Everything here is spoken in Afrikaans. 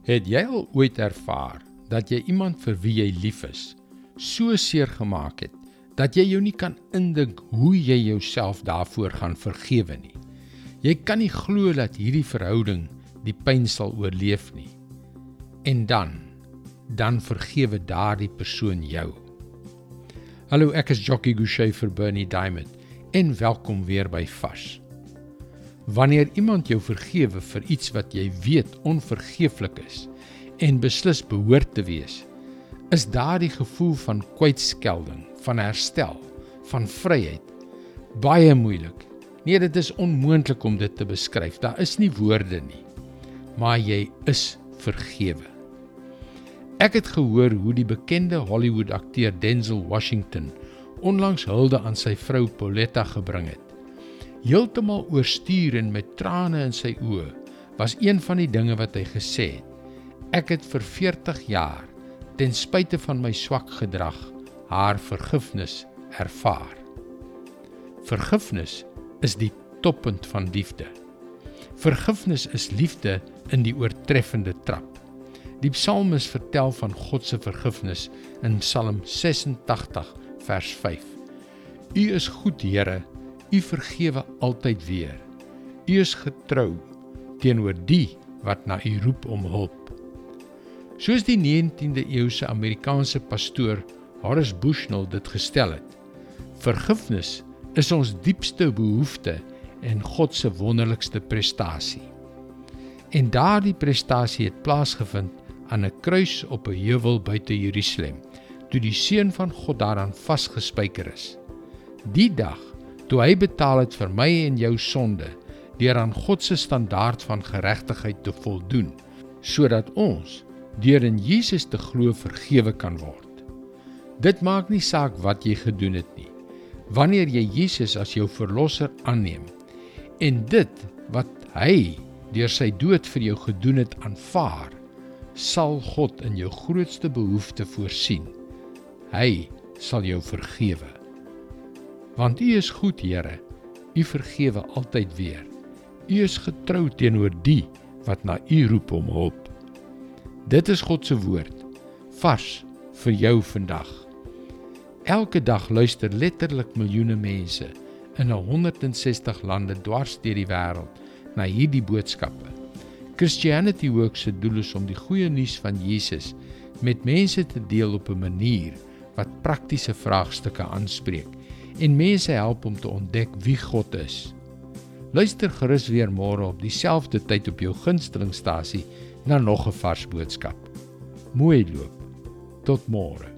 Het jy al ooit ervaar dat jy iemand vir wie jy lief is, so seer gemaak het, dat jy jou nie kan indink hoe jy jouself daarvoor gaan vergewe nie? Jy kan nie glo dat hierdie verhouding die pyn sal oorleef nie. En dan vergewe daardie persoon jou. Hallo, ek is Jockey Gouchee vir Bernie Diamond en welkom weer by Vars. Wanneer iemand jou vergewe vir iets wat jy weet onvergeeflik is en beslis behoort te wees, is daardie gevoel van kwytskelding, van herstel, van vryheid, baie moeilik. Nee, dit is onmoontlik om dit te beskryf, daar is nie woorde nie, maar jy is vergewe. Ek het gehoor hoe die bekende Hollywood-akteur Denzel Washington onlangs hulde aan sy vrou Pauletta gebring het. Heeltemal oorstuur en met trane in sy oë was een van die dinge wat hy gesê het. Ek het vir 40 jaar, ten spyte van my swak gedrag, haar vergifnis ervaar. Vergifnis is die toppunt van liefde. Vergifnis is liefde in die oortreffende trap. Die psalmis vertel van God se vergifnis in Psalm 86 vers 5. U is goed, Here, u vergewe altyd weer. U is getrou teenoor die wat na u roep om hulp. Soos die 19de eeuse Amerikaanse pastoor Horace Bushnell dit gestel het, vergifnis is ons diepste behoefte en God se wonderlikste prestasie. En daardie prestasie het plaasgevind aan 'n kruis op 'n heuwel buite Jerusalem, toe die Seun van God daaraan vasgespijker is. Die dag, toe hy betaal het vir my en jou sonde, deur aan God se standaard van geregtigheid te voldoen, sodat ons, deur in Jesus te glo, vergewe kan word. Dit maak nie saak wat jy gedoen het nie. Wanneer jy Jesus as jou verlosser aanneem, en dit wat hy deur sy dood vir jou gedoen het aanvaar, sal God in jou grootste behoefte voorsien. Hy sal jou vergewe. Want u is goed, Here, u vergewe altyd weer. U is getrou teenoor die wat na u roep om hulp. Dit is God se woord, vars vir jou vandag. Elke dag luister letterlik miljoene mense in 160 lande dwars deur die wêreld na hierdie boodskappe. Christianity Works se doel is om die goeie nuus van Jesus met mense te deel op 'n manier wat praktiese vraagstukke aanspreek en mense help om te ontdek wie God is. Luister gerus weer môre op dieselfde tyd op jou gunstelingstasie na nog 'n vars boodskap. Mooi loop. Tot môre.